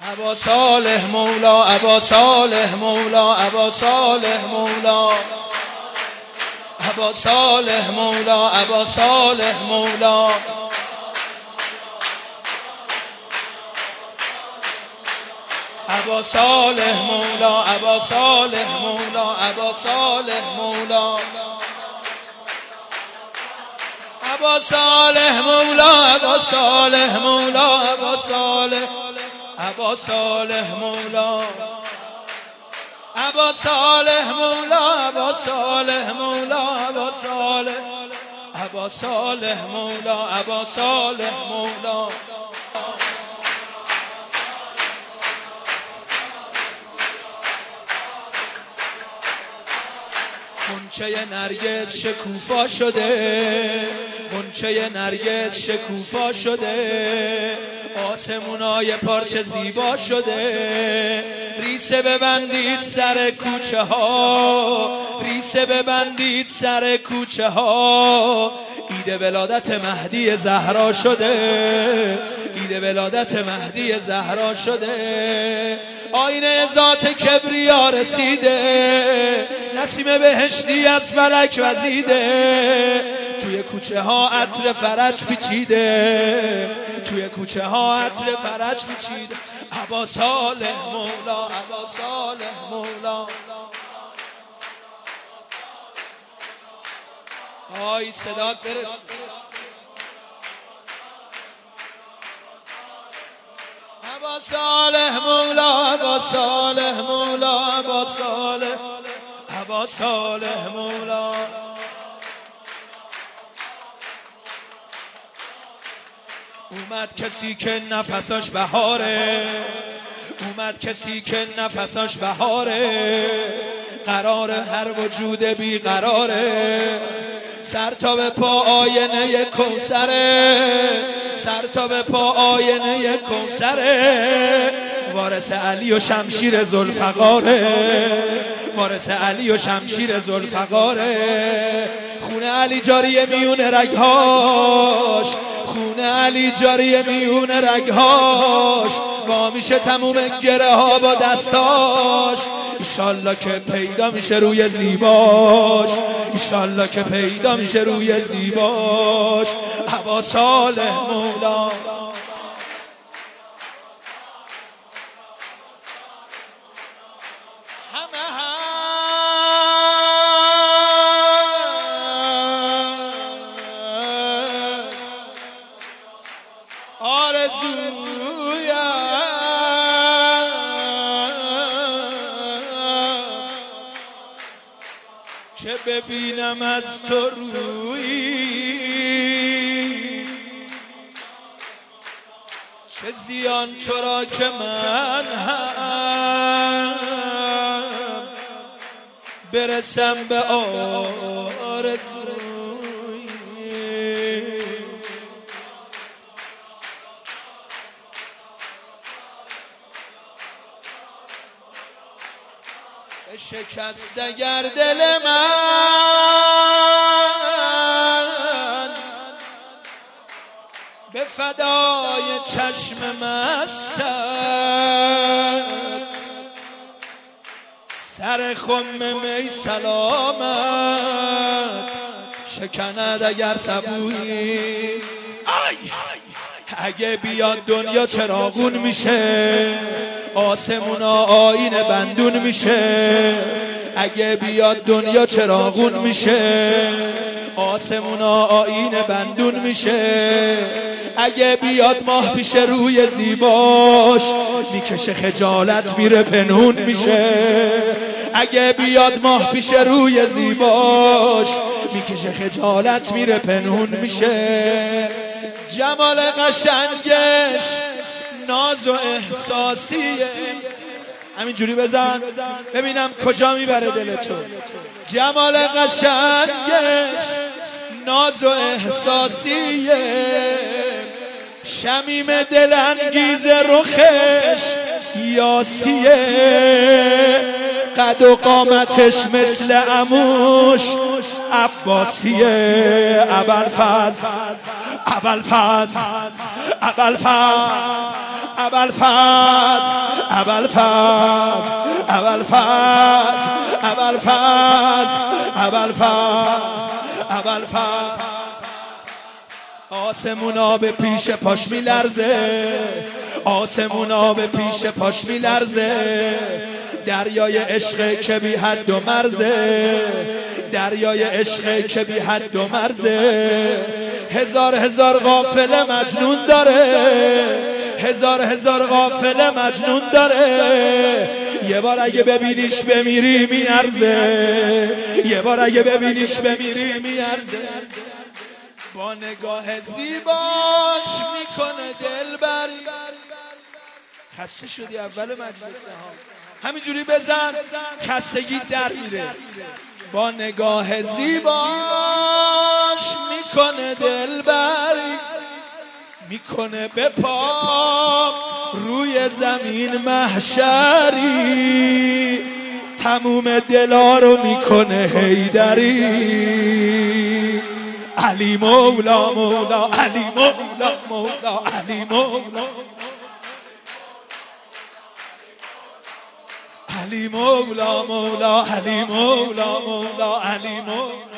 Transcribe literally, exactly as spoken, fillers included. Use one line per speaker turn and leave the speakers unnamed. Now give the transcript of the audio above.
ابا صالح مولا، ابا صالح مولا، ابا صالح مولا، ابا صالح مولا، ابا صالح مولا، ابا صالح مولا، ابا صالح مولا، ابا صالح مولا، ابا صالح مولا، ابا صالح مولا، ابا صالح، ابا صالح مولا، ابا صالح مولا، ابا صالح مولا، ابا صالح، ابا صالح مولا، ابا صالح مولا. غنچه نرگس شکوفا شده، غنچه نرگس شکوفا شده، آسمونای پارچه زیبا شده، ریسه ببندید سر کوچه ها، ریسه ببندید سر کوچه ها، عید ولادت مهدی زهرا شده، عید ولادت مهدی زهرا شده، آینه ذات کبریا رسیده، نسیم بهشتی از فلک وزیده، توی کوچه ها عطر فرج پیچیده، توی کوچه ها عطر فرج پیچیده. ابا صالح مولا، ابا صالح مولا. آی صدات برس. ابا صالح مولا، ابا صالح مولا، ابا صالح، ابا صالح مولا. اومد کسی که نفساش بهاره، اومد کسی که نفساش بهاره، قرار هر وجود بی قراره، سر تا به پا آینه کوثره، سر تا به پا آینه کوثره، وارث علی و شمشیر ذوالفقاره، وارث علی و شمشیر ذوالفقاره، خون علی جاری میون رگهاش، خون علی جاری میون رگهاش، وا میشه تموم گره ها با دستاش، ایشالله که پیدا میشه روی زیباش، ایشالله که پیدا میشه روی زیباش. ابا صالح مولا. همه هست آرزویم که ببینم از تو رویی، چه زیان تو را که من هم برسم به آرزویی. شکست اگر دل من به فدای چشم مستت، سر خم می سلامت شکند اگر سبویی. اگه بیاد دنیا چراغون میشه، آسمونا آینه بندون میشه، اگه بیاد دنیا چراغون میشه، آسمونا آینه بندون میشه، اگه بیاد ماه پیش روی زیباش میکشه خجالت میره پنهون میشه، اگه بیاد ماه پیش روی زیباش میکشه خجالت میره پنهون میشه. جمال قشنگش ناز و احساسیه، همینجوری بزن ببینم کجا میبره دلتو. جمال قشنگش ناز و احساسیه، شمیم دلانگیز رخش یاسیه، قد و قامتش مثل عموش عباسیه ابوالفضل ابوالفضل ابوالفضل ابوالفضل ابوالفضل ابوالفضل ابوالفضل ابوالفضل ابوالفضل آسمونا به پیش پاش میلرزه آسمونا به پیش پاش میلرزه دریای عشق که بی حد و مرزه دریای عشق که بی حد و مرزه هزار هزار غافل مجنون داره هزار هزار غافل مجنون داره یه بار اگه ببینیش بمیری میارزه یه بار اگه ببینیش بمیری میارزه با نگاه زیباش میکنه دلبری خسته شدی اول مجلسه ها همینجوری بزن خستگی در میره با نگاه زیباش میکنه دلبری میکنه به پا روی زمین محشری تموم دلا رو میکنه حیدری علی مولا مولا علی مولا مولا علی مولا علی مولا مولا علی مولا مولا علی مولا